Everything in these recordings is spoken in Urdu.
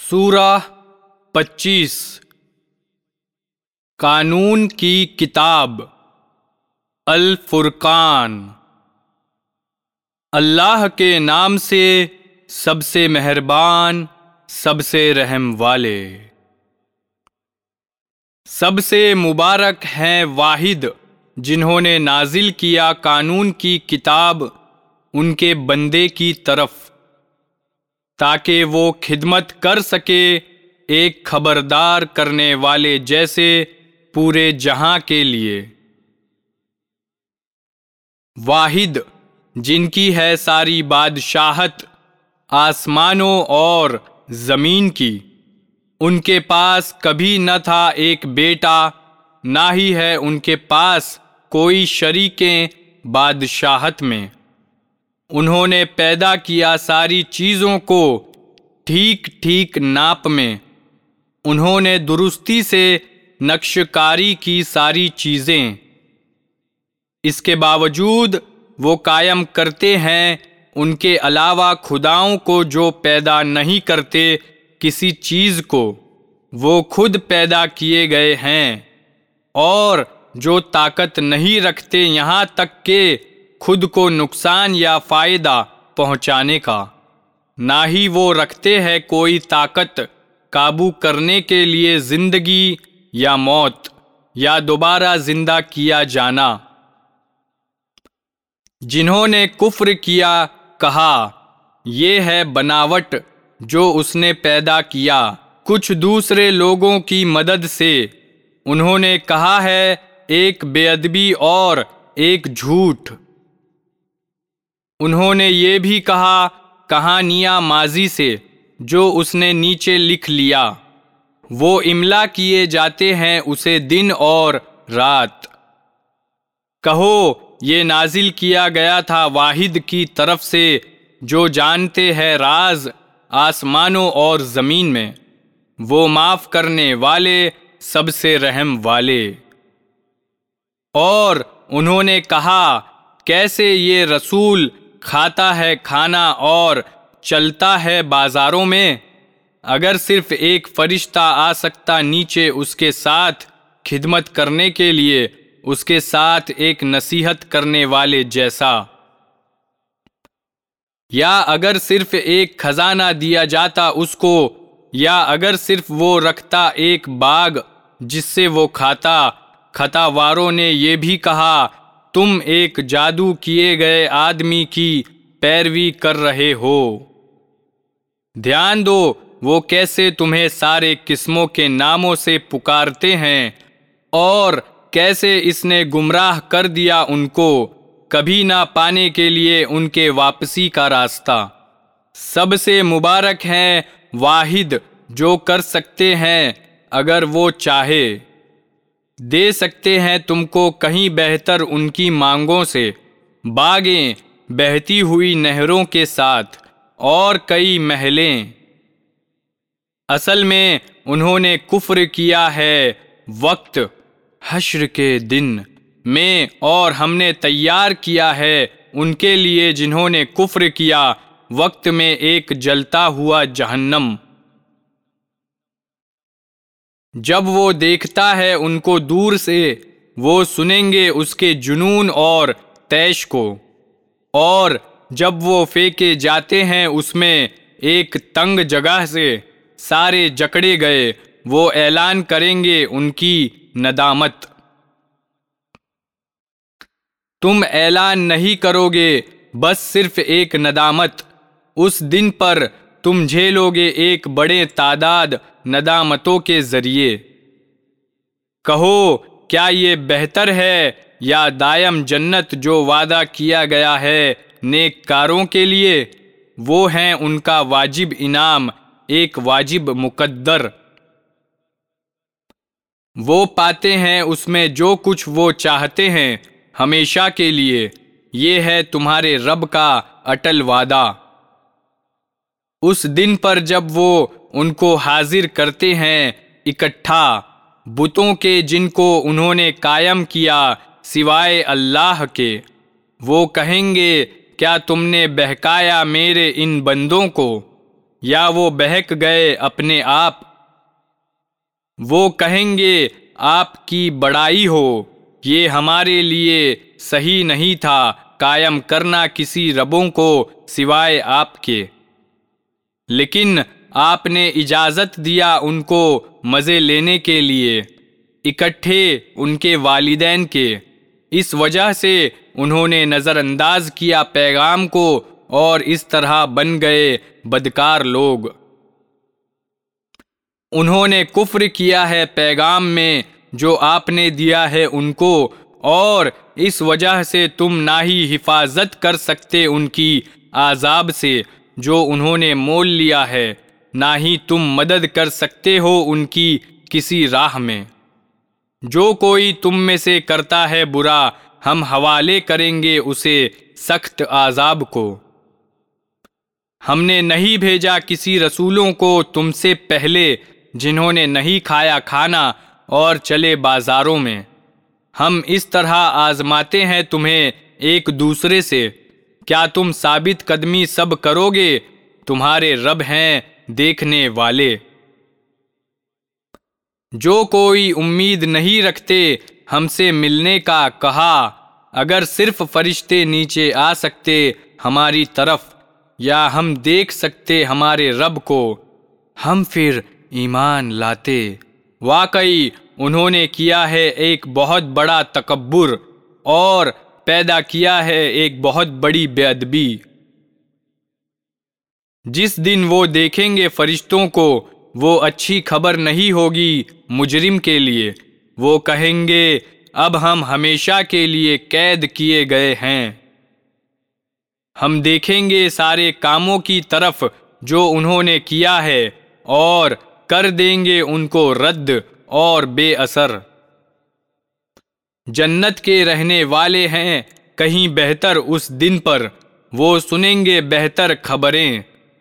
سورہ 25 قانون کی کتاب الفرقان۔ اللہ کے نام سے سب سے مہربان، سب سے رحم والے۔ سب سے مبارک ہیں واحد جنہوں نے نازل کیا قانون کی کتاب ان کے بندے کی طرف، تاکہ وہ خدمت کر سکے ایک خبردار کرنے والے جیسے پورے جہاں کے لیے۔ واحد جن کی ہے ساری بادشاہت آسمانوں اور زمین کی، ان کے پاس کبھی نہ تھا ایک بیٹا، نہ ہی ہے ان کے پاس کوئی شریکیں بادشاہت میں۔ انہوں نے پیدا کیا ساری چیزوں کو ٹھیک ٹھیک ناپ میں، انہوں نے درستی سے نقش کاری کی ساری چیزیں۔ اس کے باوجود وہ قائم کرتے ہیں ان کے علاوہ خداؤں کو جو پیدا نہیں کرتے کسی چیز کو، وہ خود پیدا کیے گئے ہیں، اور جو طاقت نہیں رکھتے یہاں تک کہ خود کو نقصان یا فائدہ پہنچانے کا، نہ ہی وہ رکھتے ہیں کوئی طاقت قابو کرنے کے لیے زندگی یا موت یا دوبارہ زندہ کیا جانا۔ جنہوں نے کفر کیا کہا یہ ہے بناوٹ جو اس نے پیدا کیا کچھ دوسرے لوگوں کی مدد سے، انہوں نے کہا ہے ایک بے ادبی اور ایک جھوٹ۔ انہوں نے یہ بھی کہا کہانیاں ماضی سے جو اس نے نیچے لکھ لیا، وہ املا کیے جاتے ہیں اسے دن اور رات۔ کہو یہ نازل کیا گیا تھا واحد کی طرف سے جو جانتے ہیں راز آسمانوں اور زمین میں، وہ معاف کرنے والے، سب سے رحم والے۔ اور انہوں نے کہا کیسے یہ رسول کھاتا ہے کھانا اور چلتا ہے بازاروں میں؟ اگر صرف ایک فرشتہ آ سکتا نیچے اس کے ساتھ خدمت کرنے کے لیے، اس کے ساتھ ایک نصیحت کرنے والے جیسا، یا اگر صرف ایک خزانہ دیا جاتا اس کو، یا اگر صرف وہ رکھتا ایک باغ جس سے وہ کھاتا۔ خطا واروں نے یہ بھی کہا تم ایک جادو کیے گئے آدمی کی پیروی کر رہے ہو۔ دھیان دو وہ کیسے تمہیں سارے قسموں کے ناموں سے پکارتے ہیں، اور کیسے اس نے گمراہ کر دیا ان کو، کبھی نہ پانے کے لیے ان کے واپسی کا راستہ۔ سب سے مبارک ہیں واحد جو کر سکتے ہیں اگر وہ چاہے، دے سکتے ہیں تم کو کہیں بہتر ان کی مانگوں سے، باغیں بہتی ہوئی نہروں کے ساتھ اور کئی محلیں۔ اصل میں انہوں نے کفر کیا ہے وقت حشر کے دن میں، اور ہم نے تیار کیا ہے ان کے لیے جنہوں نے کفر کیا وقت میں ایک جلتا ہوا جہنم۔ جب وہ دیکھتا ہے ان کو دور سے، وہ سنیں گے اس کے جنون اور طیش کو، اور جب وہ پھینکے جاتے ہیں اس میں ایک تنگ جگہ سے سارے جکڑے گئے، وہ اعلان کریں گے ان کی ندامت۔ تم اعلان نہیں کرو گے، بس صرف ایک ندامت، اس دن پر تم جھیلو گے ایک بڑے تعداد ندامتوں کے ذریعے۔ کہو کیا یہ بہتر ہے یا دائم جنت جو وعدہ کیا گیا ہے نیک کاروں کے لیے؟ وہ ہیں ان کا واجب انعام، ایک واجب مقدر۔ وہ پاتے ہیں اس میں جو کچھ وہ چاہتے ہیں ہمیشہ کے لیے، یہ ہے تمہارے رب کا اٹل وعدہ۔ اس دن پر جب وہ ان کو حاضر کرتے ہیں اکٹھا، بتوں کے جن کو انہوں نے قائم کیا سوائے اللہ کے، وہ کہیں گے کیا تم نے بہکایا میرے ان بندوں کو؟ یا وہ بہک گئے اپنے آپ؟ وہ کہیں گے آپ کی بڑائی ہو، یہ ہمارے لیے صحیح نہیں تھا قائم کرنا کسی ربوں کو سوائے آپ کے، لیکن آپ نے اجازت دیا ان کو مزے لینے کے لیے، اکٹھے ان کے والدین کے۔ اس وجہ سے انہوں نے نظر انداز کیا پیغام کو اور اس طرح بن گئے بدکار لوگ۔ انہوں نے کفر کیا ہے پیغام میں جو آپ نے دیا ہے ان کو، اور اس وجہ سے تم نہ ہی حفاظت کر سکتے ان کی عذاب سے جو انہوں نے مول لیا ہے، نہ ہی تم مدد کر سکتے ہو ان کی کسی راہ میں۔ جو کوئی تم میں سے کرتا ہے برا، ہم حوالے کریں گے اسے سخت عذاب کو۔ ہم نے نہیں بھیجا کسی رسولوں کو تم سے پہلے جنہوں نے نہیں کھایا کھانا اور چلے بازاروں میں۔ ہم اس طرح آزماتے ہیں تمہیں ایک دوسرے سے، کیا تم ثابت قدمی سب کرو گے؟ تمہارے رب ہیں دیکھنے والے۔ جو کوئی امید نہیں رکھتے ہم سے ملنے کا، کہا اگر صرف فرشتے نیچے آ سکتے ہماری طرف، یا ہم دیکھ سکتے ہمارے رب کو، ہم پھر ایمان لاتے۔ واقعی انہوں نے کیا ہے ایک بہت بڑا تکبر اور پیدا کیا ہے ایک بہت بڑی بے ادبی۔ جس دن وہ دیکھیں گے فرشتوں کو، وہ اچھی خبر نہیں ہوگی مجرم کے لیے۔ وہ کہیں گے اب ہم ہمیشہ کے لیے قید کیے گئے ہیں۔ ہم دیکھیں گے سارے کاموں کی طرف جو انہوں نے کیا ہے، اور کر دیں گے ان کو رد اور بے اثر۔ جنت کے رہنے والے ہیں کہیں بہتر اس دن پر، وہ سنیں گے بہتر خبریں۔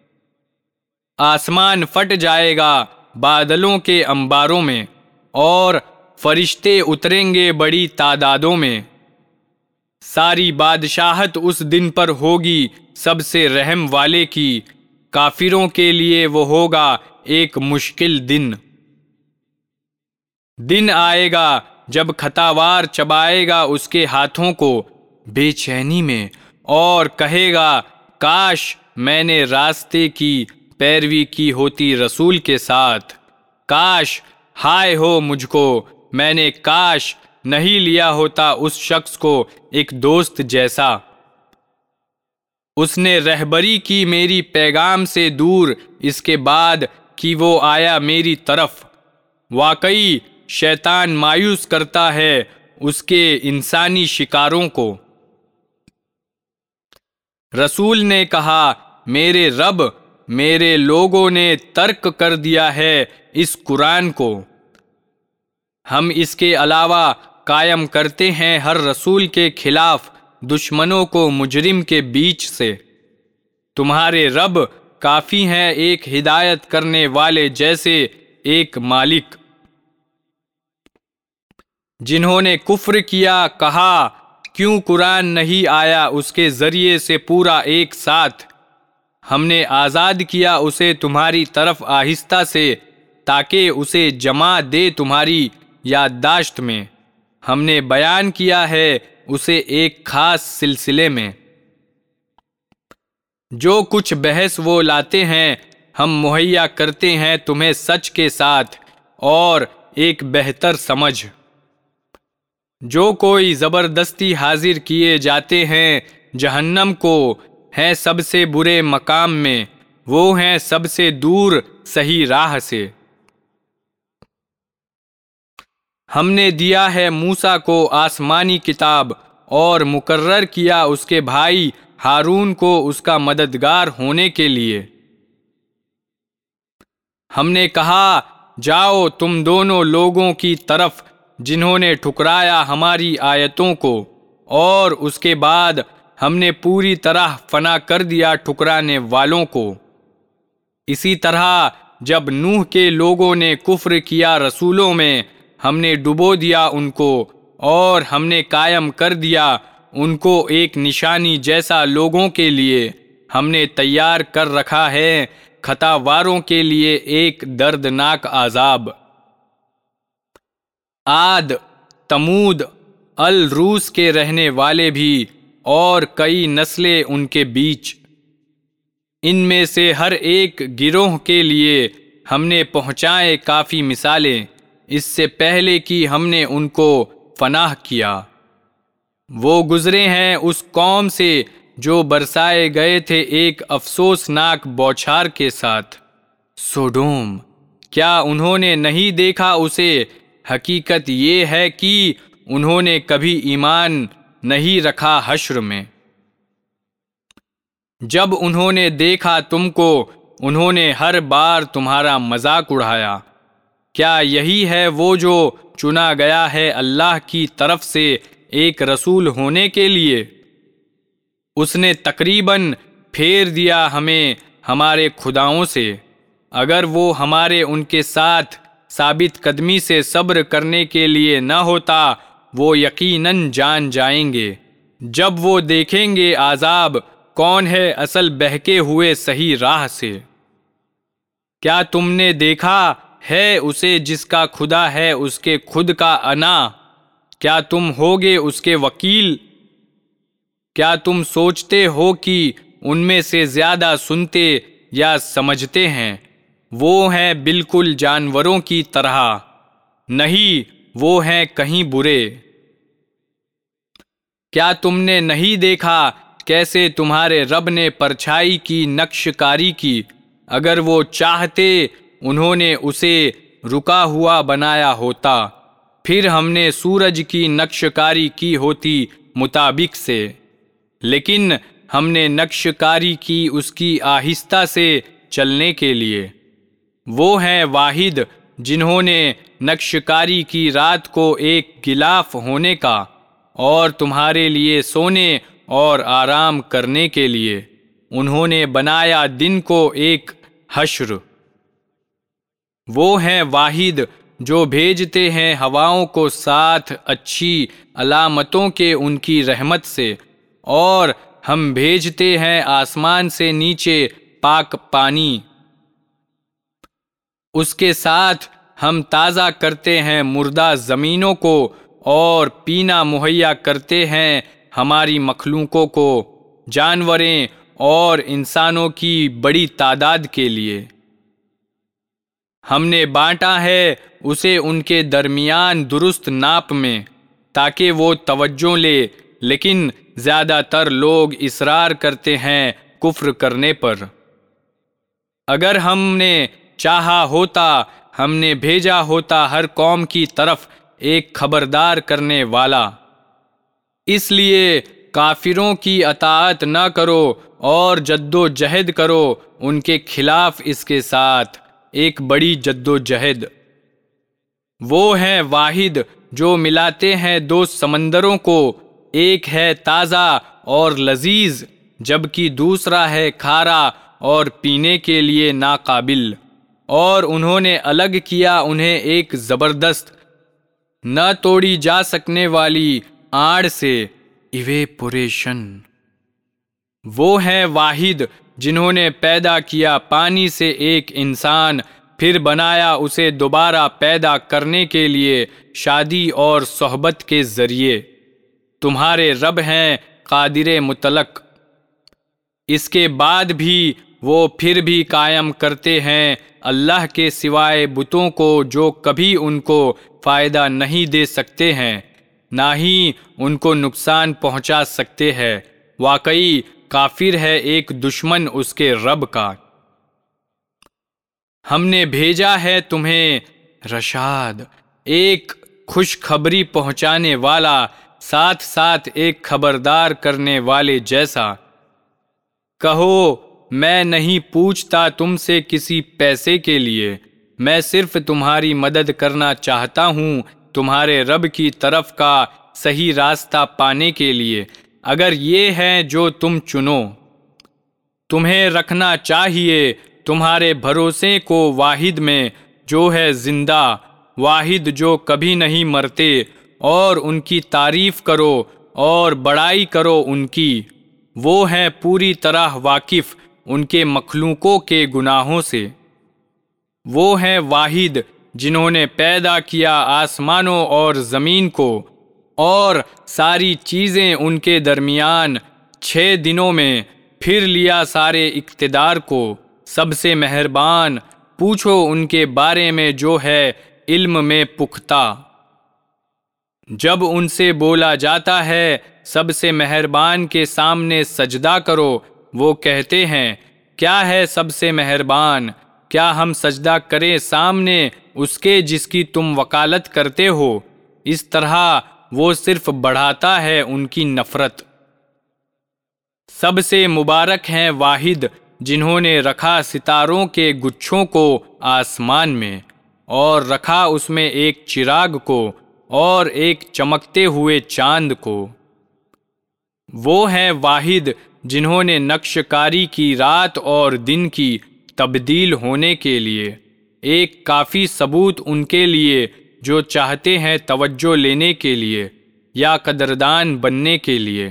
آسمان پھٹ جائے گا بادلوں کے انباروں میں، اور فرشتے اتریں گے بڑی تعدادوں میں۔ ساری بادشاہت اس دن پر ہوگی سب سے رحم والے کی، کافروں کے لیے وہ ہوگا ایک مشکل دن۔ دن آئے گا جب خطاوار چبائے گا اس کے ہاتھوں کو بے چینی میں، اور کہے گا کاش میں نے راستے کی پیروی کی ہوتی رسول کے ساتھ، کاش ہائے ہو مجھ کو، میں نے کاش نہیں لیا ہوتا اس شخص کو ایک دوست جیسا۔ اس نے رہبری کی میری پیغام سے دور اس کے بعد کہ وہ آیا میری طرف۔ واقعی شیطان مایوس کرتا ہے اس کے انسانی شکاروں کو۔ رسول نے کہا میرے رب، میرے لوگوں نے ترک کر دیا ہے اس قرآن کو۔ ہم اس کے علاوہ قائم کرتے ہیں ہر رسول کے خلاف دشمنوں کو مجرم کے بیچ سے۔ تمہارے رب کافی ہیں ایک ہدایت کرنے والے جیسے ایک مالک۔ جنہوں نے کفر کیا کہا کیوں قرآن نہیں آیا اس کے ذریعے سے پورا ایک ساتھ؟ ہم نے آزاد کیا اسے تمہاری طرف آہستہ سے تاکہ اسے جمع دے تمہاری یادداشت میں۔ ہم نے بیان کیا ہے اسے ایک خاص سلسلے میں۔ جو کچھ بحث وہ لاتے ہیں ہم مہیا کرتے ہیں تمہیں سچ کے ساتھ اور ایک بہتر سمجھ۔ جو کوئی زبردستی حاضر کیے جاتے ہیں جہنم کو، ہیں سب سے برے مقام میں، وہ ہیں سب سے دور صحیح راہ سے۔ ہم نے دیا ہے موسیٰ کو آسمانی کتاب اور مقرر کیا اس کے بھائی ہارون کو اس کا مددگار ہونے کے لیے۔ ہم نے کہا جاؤ تم دونوں لوگوں کی طرف جنہوں نے ٹھکرایا ہماری آیتوں کو، اور اس کے بعد ہم نے پوری طرح فنا کر دیا ٹھکرانے والوں کو۔ اسی طرح جب نوح کے لوگوں نے کفر کیا رسولوں میں، ہم نے ڈبو دیا ان کو، اور ہم نے قائم کر دیا ان کو ایک نشانی جیسا لوگوں کے لیے۔ ہم نے تیار کر رکھا ہے خطاواروں کے لیے ایک دردناک عذاب۔ عاد، تمود، الروس کے رہنے والے بھی اور کئی نسلیں ان کے بیچ، ان میں سے ہر ایک گروہ کے لیے ہم نے پہنچائے کافی مثالیں اس سے پہلے کہ ہم نے ان کو فناہ کیا۔ وہ گزرے ہیں اس قوم سے جو برسائے گئے تھے ایک افسوسناک بوچھار کے ساتھ۔ سوڈوم، کیا انہوں نے نہیں دیکھا اسے؟ حقیقت یہ ہے کہ انہوں نے کبھی ایمان نہیں رکھا حشر میں۔ جب انہوں نے دیکھا تم کو، انہوں نے ہر بار تمہارا مذاق اڑایا۔ کیا یہی ہے وہ جو چنا گیا ہے اللہ کی طرف سے ایک رسول ہونے کے لیے؟ اس نے تقریباً پھیر دیا ہمیں ہمارے خداؤں سے۔ اگر وہ ہمارے ان کے ساتھ ثابت قدمی سے صبر کرنے کے لیے نہ ہوتا، وہ یقیناً جان جائیں گے۔ جب وہ دیکھیں گے عذاب، کون ہے اصل بہکے ہوئے صحیح راہ سے؟ کیا تم نے دیکھا ہے اسے جس کا خدا ہے اس کے خود کا انا؟ کیا تم ہوگے اس کے وکیل؟ کیا تم سوچتے ہو کہ ان میں سے زیادہ سنتے یا سمجھتے ہیں؟ وہ ہیں بالکل جانوروں کی طرح، نہیں وہ ہیں کہیں برے۔ کیا تم نے نہیں دیکھا کیسے تمہارے رب نے پرچھائی کی نقش کاری کی؟ اگر وہ چاہتے انہوں نے اسے رکا ہوا بنایا ہوتا، پھر ہم نے سورج کی نقش کاری کی ہوتی مطابق سے، لیکن ہم نے نقش کاری کی اس کی آہستہ سے چلنے کے لیے۔ وہ ہیں واحد جنہوں نے نقش کاری کی رات کو ایک غلاف ہونے کا اور تمہارے لیے سونے اور آرام کرنے کے لیے انہوں نے بنایا دن کو ایک حشر۔ وہ ہیں واحد جو بھیجتے ہیں ہواؤں کو ساتھ اچھی علامتوں کے ان کی رحمت سے، اور ہم بھیجتے ہیں آسمان سے نیچے پاک پانی۔ اس کے ساتھ ہم تازہ کرتے ہیں مردہ زمینوں کو اور پینا مہیا کرتے ہیں ہماری مخلوقوں کو، جانوریں اور انسانوں کی بڑی تعداد کے لیے۔ ہم نے بانٹا ہے اسے ان کے درمیان درست ناپ میں تاکہ وہ توجہ لے، لیکن زیادہ تر لوگ اصرار کرتے ہیں کفر کرنے پر۔ اگر ہم نے چاہا ہوتا ہم نے بھیجا ہوتا ہر قوم کی طرف ایک خبردار کرنے والا۔ اس لیے کافروں کی اطاعت نہ کرو اور جد و جہد کرو ان کے خلاف اس کے ساتھ ایک بڑی جد و جہد۔ وہ ہیں واحد جو ملاتے ہیں دو سمندروں کو، ایک ہے تازہ اور لذیذ جبکہ دوسرا ہے کھارا اور پینے کے لیے ناقابل، اور انہوں نے الگ کیا انہیں ایک زبردست نہ توڑی جا سکنے والی آڑ سے، ایویپوریشن۔ وہ ہیں واحد جنہوں نے پیدا کیا پانی سے ایک انسان، پھر بنایا اسے دوبارہ پیدا کرنے کے لیے شادی اور صحبت کے ذریعے۔ تمہارے رب ہیں قادر مطلق۔ اس کے بعد بھی وہ پھر بھی قائم کرتے ہیں اللہ کے سوائے بتوں کو جو کبھی ان کو فائدہ نہیں دے سکتے ہیں نہ ہی ان کو نقصان پہنچا سکتے ہیں۔ واقعی کافر ہے ایک دشمن اس کے رب کا۔ ہم نے بھیجا ہے تمہیں رشاد، ایک خوشخبری پہنچانے والا، ساتھ ساتھ ایک خبردار کرنے والے جیسا۔ کہو میں نہیں پوچھتا تم سے کسی پیسے کے لیے، میں صرف تمہاری مدد کرنا چاہتا ہوں تمہارے رب کی طرف کا صحیح راستہ پانے کے لیے، اگر یہ ہے جو تم چنو۔ تمہیں رکھنا چاہیے تمہارے بھروسے کو واحد میں جو ہے زندہ، واحد جو کبھی نہیں مرتے، اور ان کی تعریف کرو اور بڑائی کرو ان کی۔ وہ ہیں پوری طرح واقف ان کے مخلوقوں کے گناہوں سے۔ وہ ہیں واحد جنہوں نے پیدا کیا آسمانوں اور زمین کو، اور ساری چیزیں ان کے درمیان 6 دنوں میں، پھر لیا سارے اقتدار کو۔ سب سے مہربان، پوچھو ان کے بارے میں جو ہے علم میں پختہ۔ جب ان سے بولا جاتا ہے سب سے مہربان کے سامنے سجدہ کرو، وہ کہتے ہیں کیا ہے سب سے مہربان؟ کیا ہم سجدہ کریں سامنے اس کے جس کی تم وکالت کرتے ہو؟ اس طرح وہ صرف بڑھاتا ہے ان کی نفرت۔ سب سے مبارک ہیں واحد جنہوں نے رکھا ستاروں کے گچھوں کو آسمان میں، اور رکھا اس میں ایک چراغ کو اور ایک چمکتے ہوئے چاند کو۔ وہ ہیں واحد جنہوں نے نقش کاری کی رات اور دن کی تبدیل ہونے کے لیے، ایک کافی ثبوت ان کے لیے جو چاہتے ہیں توجہ لینے کے لیے یا قدردان بننے کے لیے۔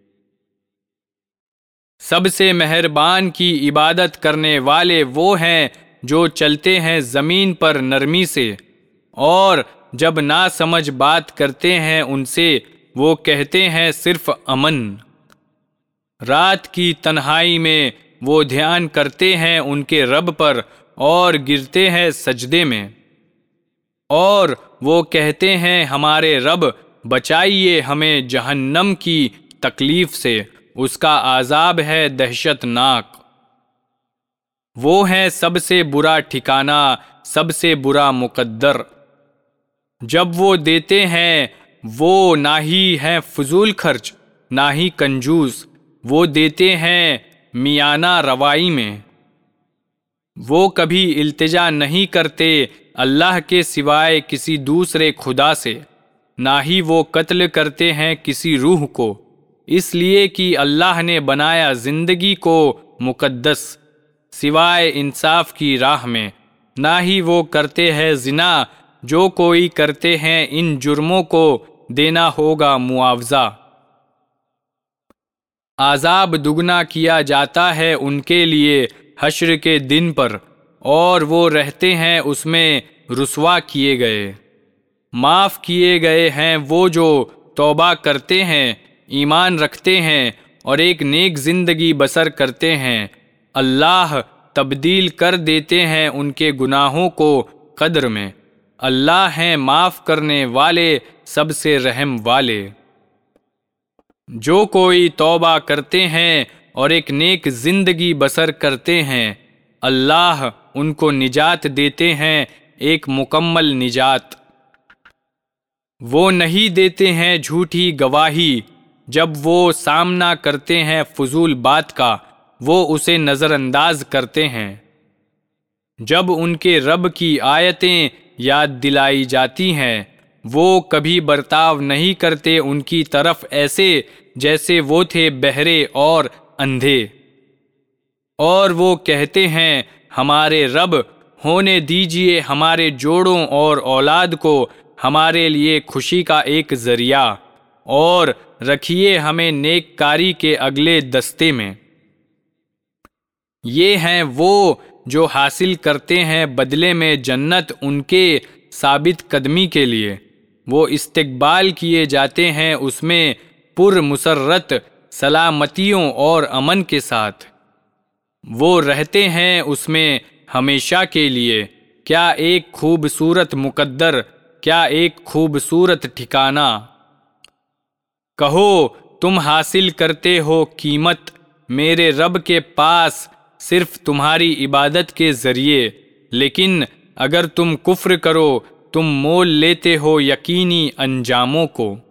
سب سے مہربان کی عبادت کرنے والے وہ ہیں جو چلتے ہیں زمین پر نرمی سے، اور جب ناسمجھ بات کرتے ہیں ان سے وہ کہتے ہیں صرف امن۔ رات کی تنہائی میں وہ دھیان کرتے ہیں ان کے رب پر اور گرتے ہیں سجدے میں، اور وہ کہتے ہیں ہمارے رب بچائیے ہمیں جہنم کی تکلیف سے، اس کا عذاب ہے دہشت ناک۔ وہ ہیں سب سے برا ٹھکانہ، سب سے برا مقدر۔ جب وہ دیتے ہیں وہ نہ ہی ہیں فضول خرچ نہ ہی کنجوس، وہ دیتے ہیں میانہ روائی میں۔ وہ کبھی التجا نہیں کرتے اللہ کے سوائے کسی دوسرے خدا سے، نہ ہی وہ قتل کرتے ہیں کسی روح کو، اس لیے کہ اللہ نے بنایا زندگی کو مقدس سوائے انصاف کی راہ میں، نہ ہی وہ کرتے ہیں زنا، جو کوئی کرتے ہیں ان جرموں کو دینا ہوگا معاوضہ۔ عذاب دگنا کیا جاتا ہے ان کے لیے حشر کے دن پر، اور وہ رہتے ہیں اس میں رسوا کیے گئے۔ معاف کیے گئے ہیں وہ جو توبہ کرتے ہیں، ایمان رکھتے ہیں اور ایک نیک زندگی بسر کرتے ہیں۔ اللہ تبدیل کر دیتے ہیں ان کے گناہوں کو قدر میں، اللہ ہیں معاف کرنے والے سب سے رحم والے۔ جو کوئی توبہ کرتے ہیں اور ایک نیک زندگی بسر کرتے ہیں، اللہ ان کو نجات دیتے ہیں، ایک مکمل نجات۔ وہ نہیں دیتے ہیں جھوٹی گواہی، جب وہ سامنا کرتے ہیں فضول بات کا وہ اسے نظر انداز کرتے ہیں۔ جب ان کے رب کی آیتیں یاد دلائی جاتی ہیں وہ کبھی برتاؤ نہیں کرتے ان کی طرف ایسے جیسے وہ تھے بہرے اور اندھے، اور وہ کہتے ہیں ہمارے رب ہونے دیجئے ہمارے جوڑوں اور اولاد کو ہمارے لیے خوشی کا ایک ذریعہ، اور رکھیے ہمیں نیک کاری کے اگلے دستے میں۔ یہ ہیں وہ جو حاصل کرتے ہیں بدلے میں جنت ان کے ثابت قدمی کے لیے، وہ استقبال کیے جاتے ہیں اس میں پر مسرت سلامتیوں اور امن کے ساتھ، وہ رہتے ہیں اس میں ہمیشہ کے لیے۔ کیا ایک خوبصورت مقدر، کیا ایک خوبصورت ٹھکانہ۔ کہو تم حاصل کرتے ہو قیمت میرے رب کے پاس صرف تمہاری عبادت کے ذریعے، لیکن اگر تم کفر کرو تم مول لیتے ہو یقینی انجاموں کو۔